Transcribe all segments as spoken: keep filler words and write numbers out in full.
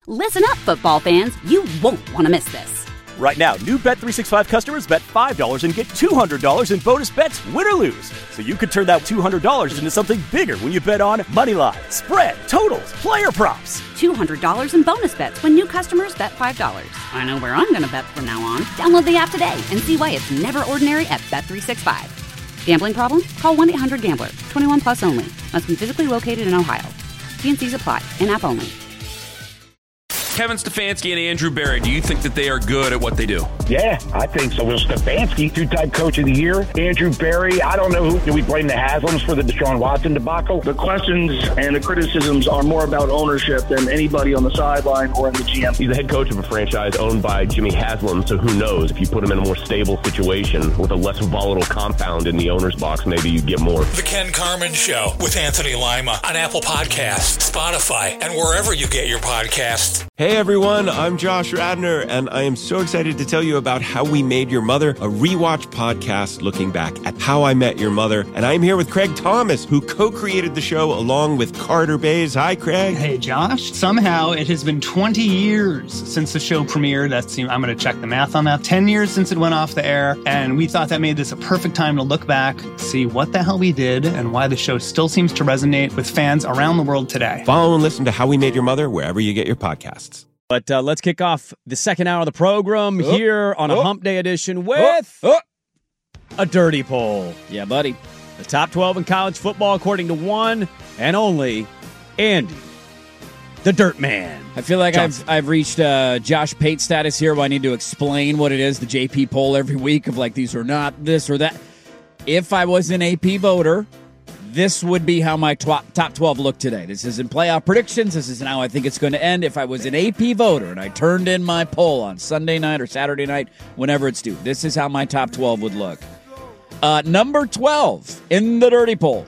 Listen up, football fans. You won't want to miss this. Right now, new Bet three sixty-five customers bet five dollars and get two hundred dollars in bonus bets, win or lose. So you could turn that two hundred dollars into something bigger when you bet on money line, spread, totals, player props. two hundred dollars in bonus bets when new customers bet five dollars. I know where I'm going to bet from now on. Download the app today and see why it's never ordinary at Bet three sixty-five. Gambling problem? Call one eight hundred gambler. twenty-one plus only. Must be physically located in Ohio. T and C's apply. In-app only. Kevin Stefanski and Andrew Berry, do you think that they are good at what they do? Yeah, I think so. Well, Stefanski, two-time coach of the year. Andrew Berry, I don't know who. Do we blame the Haslams for the Deshaun Watson debacle? The questions and the criticisms are more about ownership than anybody on the sideline or in the G M. He's the head coach of a franchise owned by Jimmy Haslam, so who knows? If you put him in a more stable situation with a less volatile compound in the owner's box, maybe you get more. The Ken Carman Show with Anthony Lima on Apple Podcasts, Spotify, and wherever you get your podcasts. Hey everyone, I'm Josh Radner, and I am so excited to tell you about How We Made Your Mother, a rewatch podcast looking back at How I Met Your Mother. And I'm here with Craig Thomas, who co-created the show along with Carter Bays. Hi, Craig. Hey, Josh. Somehow it has been twenty years since the show premiered. That's, I'm going to check the math on that. ten years since it went off the air, and we thought that made this a perfect time to look back, see what the hell we did, and why the show still seems to resonate with fans around the world today. Follow and listen to How We Made Your Mother wherever you get your podcasts. But uh, let's kick off the second hour of the program oh, here on oh, a Hump Day edition with oh, oh. a dirty poll. Yeah, buddy. The top twelve in college football according to one and only Andy, the Dirt Man. I feel like Johnson. I've I've reached uh, Josh Pate status here where I need to explain what it is, the J P poll every week of like these are not this or that. If I was an A P voter, this would be how my tw- top twelve looked today. This isn't playoff predictions. This isn't how I think it's going to end. If I was an A P voter and I turned in my poll on Sunday night or Saturday night, whenever it's due, this is how my top twelve would look. Uh, number twelve in the dirty poll.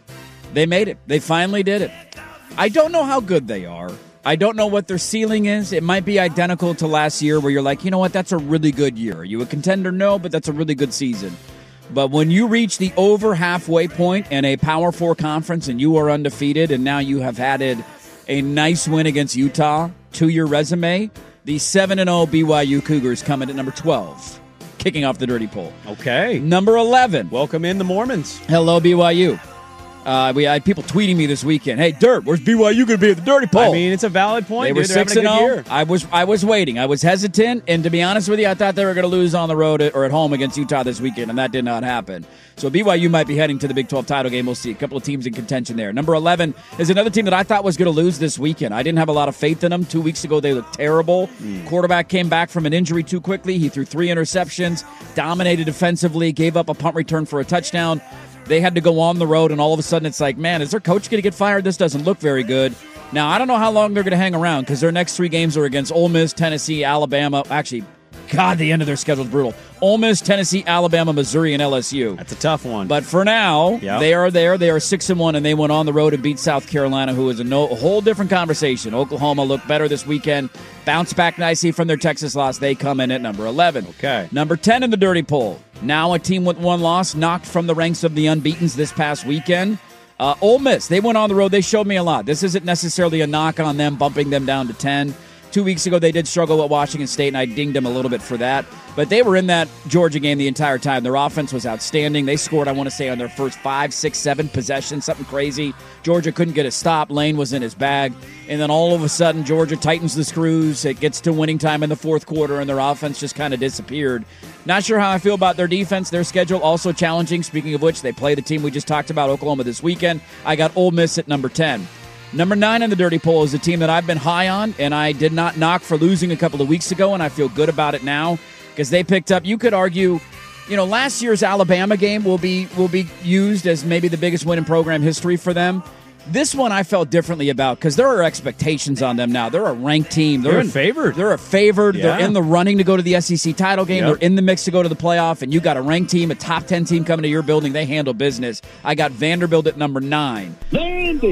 They made it. They finally did it. I don't know how good they are. I don't know what their ceiling is. It might be identical to last year where you're like, you know what, that's a really good year. Are you a contender? No, but that's a really good season. But when you reach the over halfway point in a Power Four conference and you are undefeated and now you have added a nice win against Utah to your resume, the seven and oh B Y U Cougars come in at number twelve, kicking off the dirty poll. Okay. Number eleven. Welcome in the Mormons. Hello, B Y U. Uh, we had people tweeting me this weekend. Hey, Dirt, where's B Y U going to be at the dirty poll? I mean, it's a valid point. They dude. were They're six and having a good zero. year. I was I was waiting. I was hesitant, and to be honest with you, I thought they were going to lose on the road or at home against Utah this weekend, and that did not happen. So B Y U might be heading to the Big twelve title game. We'll see. A couple of teams in contention there. Number eleven is another team that I thought was going to lose this weekend. I didn't have a lot of faith in them. Two weeks ago, they looked terrible. Mm. Quarterback came back from an injury too quickly. He threw three interceptions, dominated defensively, gave up a punt return for a touchdown. They had to go on the road, and all of a sudden it's like, man, is their coach going to get fired? This doesn't look very good. Now, I don't know how long they're going to hang around because their next three games are against Ole Miss, Tennessee, Alabama. Actually, God, the end of their schedule is brutal. Ole Miss, Tennessee, Alabama, Missouri, and L S U. That's a tough one. But for now, yep. they are there. They are six and one, and they went on the road and beat South Carolina, who is a, no, a whole different conversation. Oklahoma looked better this weekend. Bounced back nicely from their Texas loss. They come in at number eleven. Okay. Number ten in the dirty poll. Now a team with one loss, knocked from the ranks of the unbeatens this past weekend. Uh, Ole Miss, they went on the road. They showed me a lot. This isn't necessarily a knock on them, bumping them down to ten. Two weeks ago, they did struggle at Washington State, and I dinged them a little bit for that. But they were in that Georgia game the entire time. Their offense was outstanding. They scored, I want to say, on their first five, six, seven possessions, something crazy. Georgia couldn't get a stop. Lane was in his bag. And then all of a sudden, Georgia tightens the screws. It gets to winning time in the fourth quarter, and their offense just kind of disappeared. Not sure how I feel about their defense. Their schedule also challenging. Speaking of which, they play the team we just talked about, Oklahoma, this weekend. I got Ole Miss at number ten. Number nine in the dirty poll is a team that I've been high on, and I did not knock for losing a couple of weeks ago, and I feel good about it now because they picked up, you could argue, you know, last year's Alabama game will be will be used as maybe the biggest win in program history for them. This one I felt differently about because there are expectations on them now. They're a ranked team. They're, they're in, favored. They're a favored. Yeah. They're in the running to go to the S E C title game. Yep. They're in the mix to go to the playoff, and you got a ranked team, a top ten team coming to your building. They handle business. I got Vanderbilt at number nine. Vandy!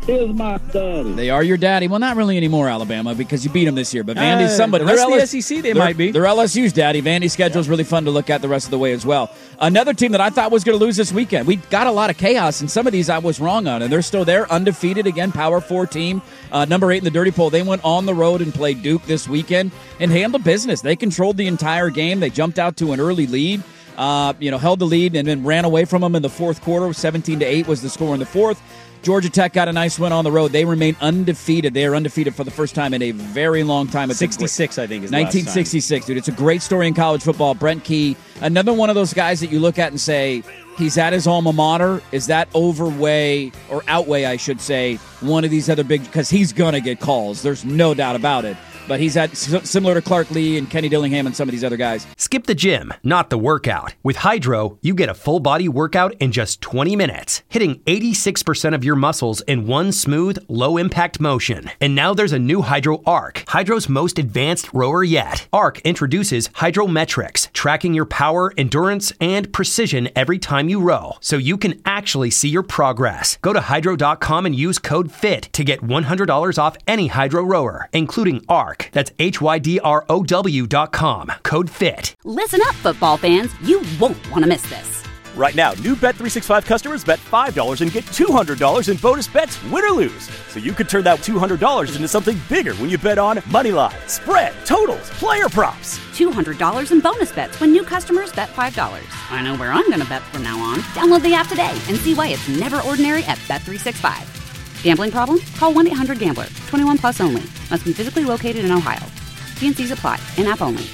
is my daddy. They are your daddy. Well, not really anymore, Alabama, because you beat them this year. But Vandy's Uh, somebody. the rest They're of the L S- S E C, they they're- might be. They're L S U's daddy. Vandy's schedule is really fun to look at the rest of the way as well. Another team that I thought was going to lose this weekend. We got a lot of chaos, and some of these I was wrong on, and they're still there, undefeated again, Power Four team, uh, number eight in the Dirty Poll. They went on the road and played Duke this weekend and handled business. They controlled the entire game. They jumped out to an early lead. Uh, you know, held the lead and then ran away from them in the fourth quarter. seventeen to eight was the score in the fourth. Georgia Tech got a nice win on the road. They remain undefeated. They are undefeated for the first time in a very long time. It's sixty-six, I think, is the last nineteen sixty-six, dude. It's a great story in college football. Brent Key, another one of those guys that you look at and say, he's at his alma mater. Is that overweigh, or outweigh, I should say, one of these other big, because he's going to get calls. There's no doubt about it. But he's at similar to Clark Lee and Kenny Dillingham and some of these other guys. Skip the gym, not the workout. With Hydro, you get a full body workout in just twenty minutes, hitting eighty-six percent of your muscles in one smooth, low impact motion. And now there's a new Hydro Arc, Hydro's most advanced rower yet. Arc introduces Hydrometrics, tracking your power, endurance, and precision every time you row, so you can actually see your progress. Go to hydro dot com and use code FIT to get one hundred dollars off any Hydro rower, including Arc. That's H Y D R O W dot com. Code FIT. Listen up, football fans. You won't want to miss this. Right now, new Bet three sixty-five customers bet five dollars and get two hundred dollars in bonus bets, win or lose. So you could turn that two hundred dollars into something bigger when you bet on Moneyline, spread, totals, player props. two hundred dollars in bonus bets when new customers bet five dollars. I know where I'm going to bet from now on. Download the app today and see why it's never ordinary at Bet three sixty-five. Gambling problem? Call one eight hundred gambler. twenty-one plus only. Must be physically located in Ohio. T and C's apply. In-app only.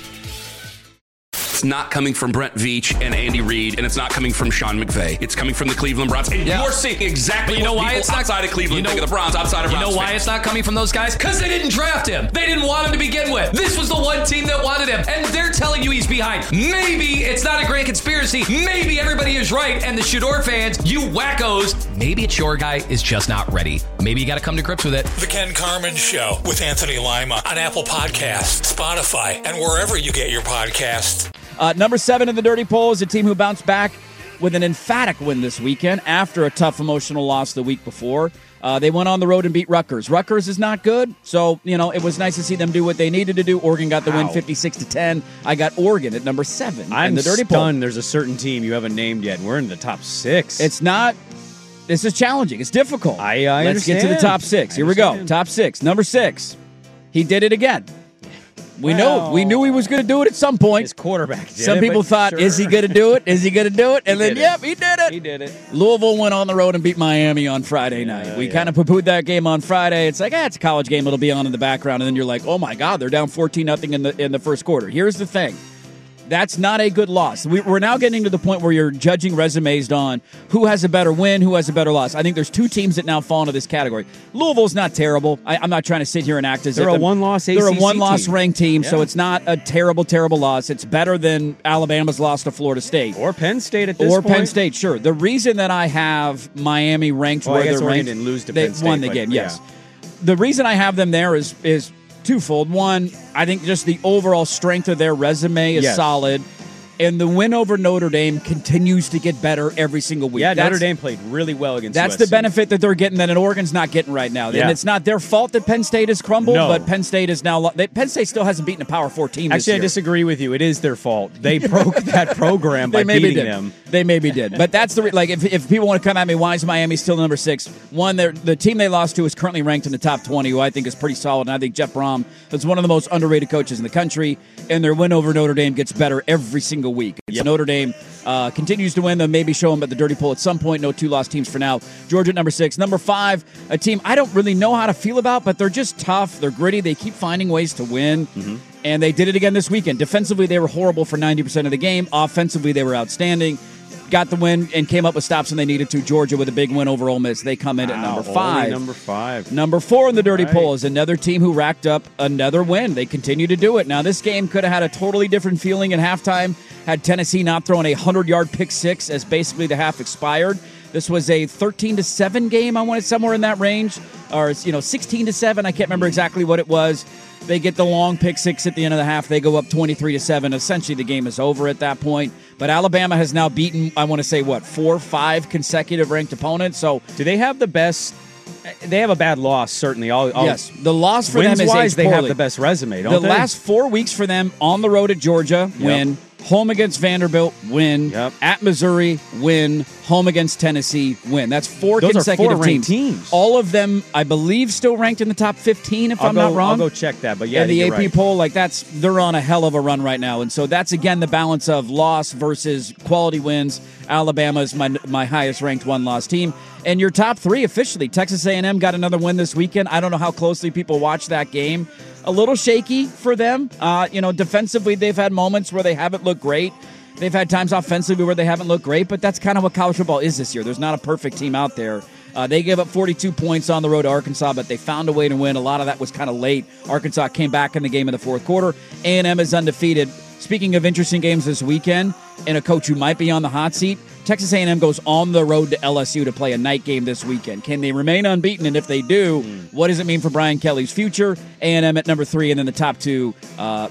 It's not coming from Brent Veach and Andy Reid, and it's not coming from Sean McVay. It's coming from the Cleveland Browns. And Yeah. you're seeing exactly But you know what why people it's not outside of Cleveland you know, think of the Browns, outside of You Browns know why fans. it's not coming from those guys? Because they didn't draft him. They didn't want him to begin with. This was the one team that wanted him, and they're telling you he's behind. Maybe it's not a grand conspiracy. Maybe everybody is right, and the Shador fans, you wackos, maybe it's your guy is just not ready. Maybe you got to come to grips with it. The Ken Carman Show with Anthony Lima on Apple Podcasts, Spotify, and wherever you get your podcasts. Uh, number seven in the Dirty Poll is a team who bounced back with an emphatic win this weekend after a tough emotional loss the week before. Uh, they went on the road and beat Rutgers. Rutgers is not good, so you know it was nice to see them do what they needed to do. Oregon got the Wow. win, fifty-six to ten. I got Oregon at number seven I'm in the Dirty stunned Poll. there's a certain team you haven't named yet, and we're in the top six. It's not. This is challenging. It's difficult. I, I Let's get to the understand. top six. I Here we go. understand. Top six. Number six. He did it again. We Well, know. We knew he was going to do it at some point. His quarterback did Some it, people but thought, sure. is he going to do it? Is he going to do it? And He then, did it. yep, he did it. He did it. Louisville went on the road and beat Miami on Friday night. We yeah. kind of poo-pooed that game on Friday. It's like, ah, it's a college game. It'll be on in the background. And then you're like, oh, my God, they're down fourteen nothing in the in the first quarter. Here's the thing. That's not a good loss. We, we're now getting to the point where you're judging resumes on who has a better win, who has a better loss. I think there's two teams that now fall into this category. Louisville's not terrible. I, I'm not trying to sit here and act as They're if a one-loss A C C They're a one-loss team. ranked team, so Yeah. it's not a terrible, terrible loss. It's better than Alabama's loss to Florida State. Or Penn State at this Or point. Penn State, sure. The reason that I have Miami ranked Well, I where guess they're Oregon ranked, didn't lose to they Penn State, won the but, game, yeah. yes. The reason I have them there is is twofold. One, I think just the overall strength of their resume is Yes. solid. And the win over Notre Dame continues to get better every single week. Yeah, That's- Notre Dame played really well against That's U S the C. benefit that they're getting that an Oregon's not getting right now. Yeah. And it's not their fault that Penn State has crumbled, No. but Penn State is now lo- they, Penn State still hasn't beaten a Power Four team this Actually, I year. disagree with you. It is their fault. They broke that program by They maybe beating did. them. They maybe did. But that's the re- like if, if people want to come at me, why is Miami still number six? One, they're, the team they lost to is currently ranked in the top twenty, who I think is pretty solid. And I think Jeff Brom is one of the most underrated coaches in the country. And their win over Notre Dame gets better every single week. So Notre Dame uh, continues to win. They'll maybe show them at the Dirty Poll at some point. No two-loss teams for now. Georgia at number six. Number five, a team I don't really know how to feel about, but they're just tough. They're gritty. They keep finding ways to win. Mm-hmm. And they did it again this weekend. Defensively, they were horrible for ninety percent of the game. Offensively, they were outstanding. Got the win and came up with stops when they needed to. Georgia with a big win over Ole Miss. They come in at Wow, number only five. number five. Number four in the Dirty Right. Poll is another team who racked up another win. They continue to do it. Now, this game could have had a totally different feeling at halftime had Tennessee not thrown a hundred-yard pick six as basically the half expired. This was a thirteen to seven game, I wanted somewhere in that range, or you know, sixteen to seven. I can't remember exactly what it was. They get the long pick six at the end of the half. They go up twenty-three to seven. Essentially, the game is over at that point. But Alabama has now beaten, I want to say, what, four, five consecutive ranked opponents. So Do they have the best They have a bad loss, certainly. I'll, I'll, yes, the loss for them is wise, they poorly. have the best resume, don't the they? The last four weeks for them, on the road at Georgia, Yep. win. Home against Vanderbilt, win. Yep. At Missouri, win. Home against Tennessee, win. That's four Those consecutive are four teams. teams. All of them, I believe, still ranked in the top fifteen, if I'll I'm go, not wrong. I'll go check that, but yeah, In the you're A P right. poll, like that's they're on a hell of a run right now, and so that's again the balance of loss versus quality wins. Alabama is my my highest ranked one loss team, and your top three officially. Texas A and M got another win this weekend. I don't know how closely people watch that game. A little shaky for them. Uh, you know, defensively they've had moments where they haven't looked great. They've had times offensively where they haven't looked great, but that's kind of what college football is this year. There's not a perfect team out there. Uh, they gave up forty-two points on the road to Arkansas, but they found a way to win. A lot of that was kind of late. Arkansas came back in the game in the fourth quarter. A and M is undefeated. Speaking of interesting games this weekend, and a coach who might be on the hot seat, Texas A and M goes on the road to L S U to play a night game this weekend. Can they remain unbeaten? And if they do, what does it mean for Brian Kelly's future? A and M at number three, and then the top two, uh,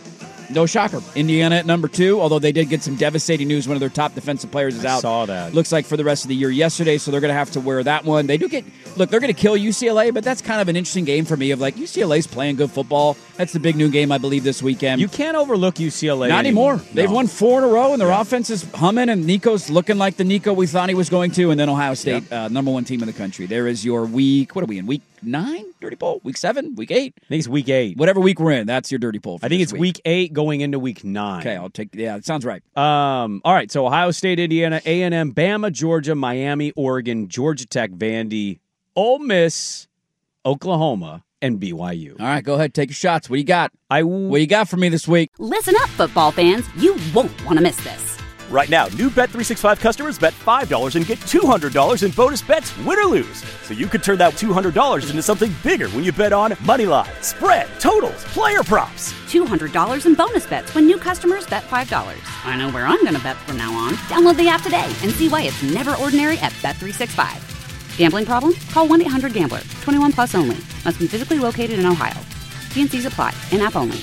no shocker. Indiana at number two, although they did get some devastating news. One of their top defensive players is I out. saw that. Looks like for the rest of the year yesterday, so they're going to have to wear that one. They do get, look, they're going to kill U C L A, but that's kind of an interesting game for me of like U C L A's playing good football. That's the big new game, I believe, this weekend. You can't overlook U C L A Not anymore. anymore. They've No. won four in a row, and their offense is humming, and Nico's looking like the Nico we thought he was going to, and then Ohio State, Yep. uh, number one team in the country. There is your week, what are we in, week nine? Dirty Bowl? Week seven? Week eight? I think it's week eight. Whatever week we're in, that's your Dirty Bowl. For I think this it's week eight going into week nine. Okay, I'll take, yeah, that sounds right. Um, all right, so Ohio State, Indiana, A and M, Bama, Georgia, Miami, Oregon, Georgia Tech, Vandy, Ole Miss, Oklahoma, and B Y U. All right, go ahead, take your shots. What do you got? I w- What do you got for me this week? Listen up, football fans. You won't want to miss this. Right now, new Bet three sixty-five customers bet five dollars and get two hundred dollars in bonus bets, win or lose. So you could turn that two hundred dollars into something bigger when you bet on Moneyline, spread, totals, player props. two hundred dollars in bonus bets when new customers bet five dollars. I know where I'm going to bet from now on. Download the app today and see why it's never ordinary at Bet three sixty-five. Gambling problem? Call one eight hundred gambler. twenty-one plus only. Must be physically located in Ohio. T and C's apply. In-app only.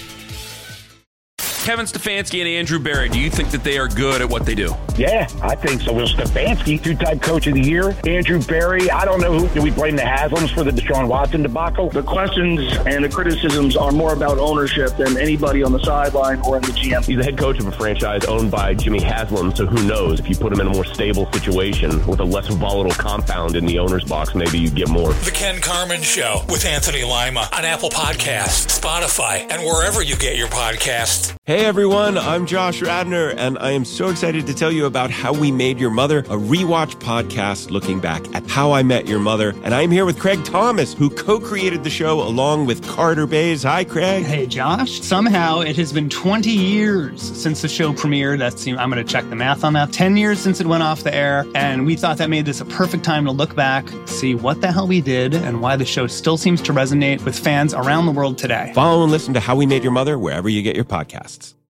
Kevin Stefanski and Andrew Berry, do you think that they are good at what they do? Yeah, I think so. Will Stefanski, two-time coach of the year. Andrew Berry, I don't know who. Do we blame the Haslams for the Deshaun Watson debacle? The questions and the criticisms are more about ownership than anybody on the sideline or in the G M. He's the head coach of a franchise owned by Jimmy Haslam, so who knows? If you put him in a more stable situation with a less volatile compound in the owner's box, maybe you get more. The Ken Carman Show with Anthony Lima on Apple Podcasts, Spotify, and wherever you get your podcasts. Hey everyone, I'm Josh Radner, and I am so excited to tell you about How We Made Your Mother, a rewatch podcast looking back at How I Met Your Mother. And I'm here with Craig Thomas, who co-created the show along with Carter Bays. Hi, Craig. Hey, Josh. Somehow it has been twenty years since the show premiered. That's, I'm going to check the math on that. ten years since it went off the air, and we thought that made this a perfect time to look back, see what the hell we did, and why the show still seems to resonate with fans around the world today. Follow and listen to How We Made Your Mother wherever you get your podcasts.